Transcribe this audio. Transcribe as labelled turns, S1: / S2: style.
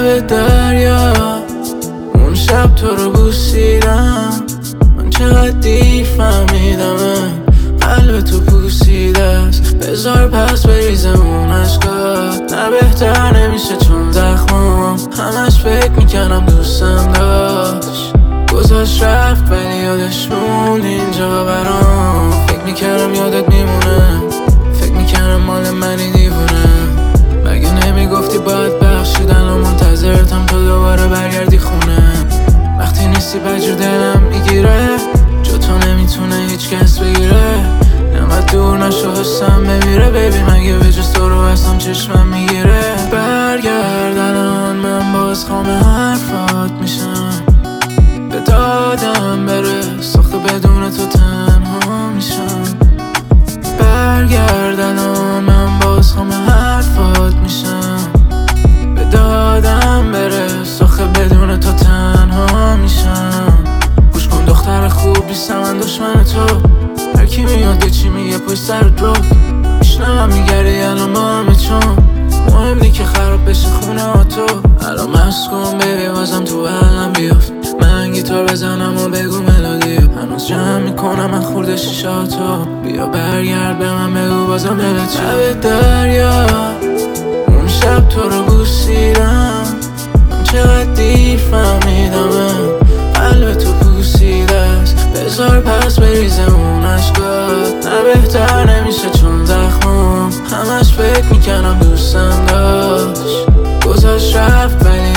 S1: لب دریا اون شب تو رو بوسیدم، من چقدر دیر فهمیدم قلب تو پوسیده است. بذار پس بریزه اون عشقا، نه بهتر نمیشه چون زخمم همش فکر میکنم دوستم داشت. گذاشت رفت ولی یادش موند اینجا برام. فکر میکردم یادت میمونه، فکر میکردم مال منی دیوونه. مگه نمیگفتی باید بخشیدن و منتظرتم تو دوباره برگردی خونه. وقتی نیستی بجور دلم میگیره، جو تو نمیتونه هیچ کس بگیره. نمت دور نشو حسم بمیره بیبی، مگه به جز تو رو هستم چشمم میگیره. برگرد الان من باز خام حرفات میشم، به دادم بره ساخته بدون تو تنها میشم. برگرد الان من باز خام حرفات میشم، به دادم بره ساخته بدون تو تنها میشم. گوش کن دختر خوب نیستم من دشمن تو، هر کی میاد یه چی میگه پشت سر درو. میشنم میگردی الان با همه چون مهم نی که خراب بشه خونه ها تو. الان مست کن بیبی بازم تو علم بیافت، من گیتار بزنم و بگو ملودی. هنوز جمع میکنم من خورده شیشاتو، بیا برگرد به من بگو بازم دلت چه. لب دریا اون شب تو رو بوسیدم، من چقدر دیر فهمیدم قلب تو پوسیده است. بذار پس بریزه اون عشقات، نه بهتر نمیشه چون زخمم همش فکر میکنم دوستم داشت. گذاشت رفت ولی